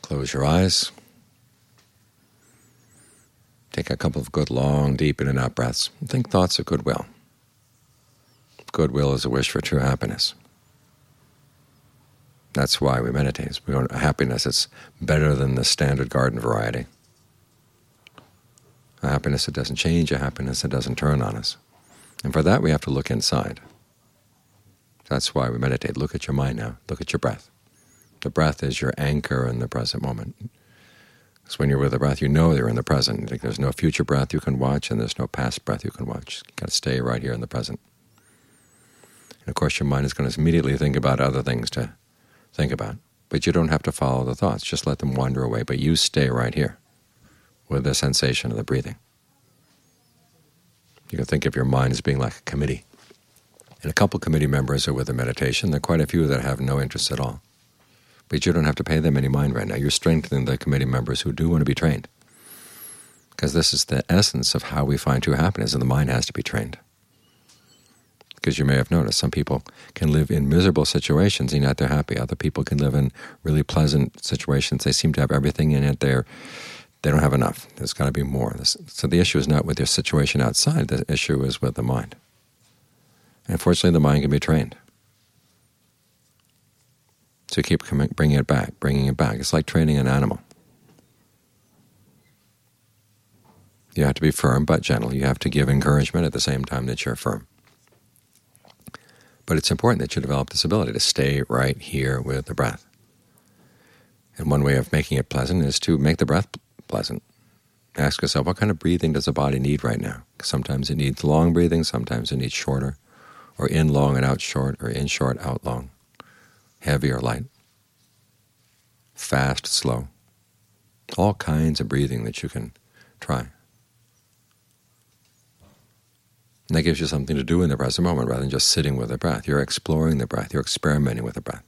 Close your eyes. Take a couple of good, long, deep in and out breaths. And think thoughts of goodwill. Goodwill is a wish for true happiness. That's why we meditate. We want a happiness that's better than the standard garden variety. A happiness that doesn't change, a happiness that doesn't turn on us. And for that we have to look inside. That's why we meditate. Look at your mind now. Look at your breath. The breath is your anchor in the present moment. Because when you're with the breath, you know you're in the present. There's no future breath you can watch, and there's no past breath you can watch. You've got to stay right here in the present. And of course, your mind is going to immediately think about other things to think about. But you don't have to follow the thoughts. Just let them wander away. But you stay right here with the sensation of the breathing. You can think of your mind as being like a committee. And a couple committee members are with the meditation. There are quite a few that have no interest at all. But you don't have to pay them any mind right now. You're strengthening the committee members who do want to be trained. Because this is the essence of how we find true happiness, and the mind has to be trained. Because you may have noticed some people can live in miserable situations and yet they're happy. Other people can live in really pleasant situations. They seem to have everything in it. They don't have enough. There's got to be more. So the issue is not with your situation outside. The issue is with the mind. And unfortunately, the mind can be trained. So you keep bringing it back. It's like training an animal. You have to be firm but gentle. You have to give encouragement at the same time that you're firm. But it's important that you develop this ability to stay right here with the breath. And one way of making it pleasant is to make the breath pleasant. Ask yourself, what kind of breathing does the body need right now? Sometimes it needs long breathing, sometimes it needs shorter, or in long and out short, or in short, out long. Heavy or light, fast, slow, all kinds of breathing that you can try. And that gives you something to do in the present moment rather than just sitting with the breath. You're exploring the breath. You're experimenting with the breath.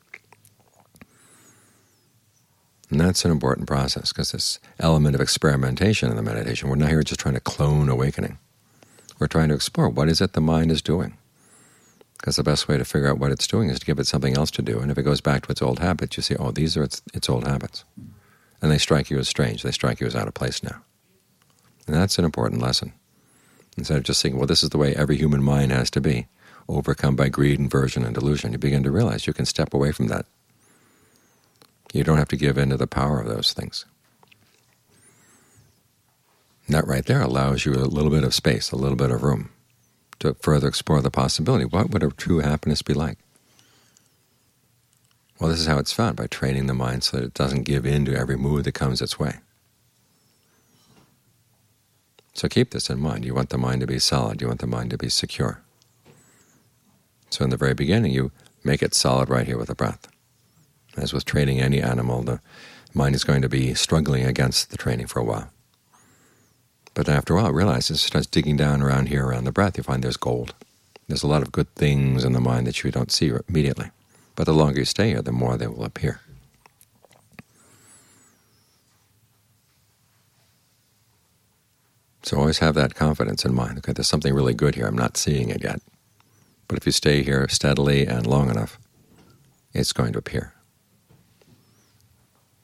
And that's an important process because this element of experimentation in the meditation, we're not here just trying to clone awakening. We're trying to explore what is it the mind is doing. Because the best way to figure out what it's doing is to give it something else to do. And if it goes back to its old habits, you see, oh, these are its old habits. And they strike you as strange. They strike you as out of place now. And that's an important lesson. Instead of just thinking, well, this is the way every human mind has to be, overcome by greed, inversion, and delusion, you begin to realize you can step away from that. You don't have to give in to the power of those things. And that right there allows you a little bit of space, a little bit of room, to further explore the possibility. What would a true happiness be like? Well, this is how it's found, by training the mind so that it doesn't give in to every mood that comes its way. So keep this in mind. You want the mind to be solid. You want the mind to be secure. So in the very beginning, you make it solid right here with the breath. As with training any animal, the mind is going to be struggling against the training for a while. But then after a while, it realizes, it starts digging down around here, around the breath, you find there's gold. There's a lot of good things in the mind that you don't see immediately. But the longer you stay here, the more they will appear. So always have that confidence in mind. Okay, there's something really good here. I'm not seeing it yet. But if you stay here steadily and long enough, it's going to appear.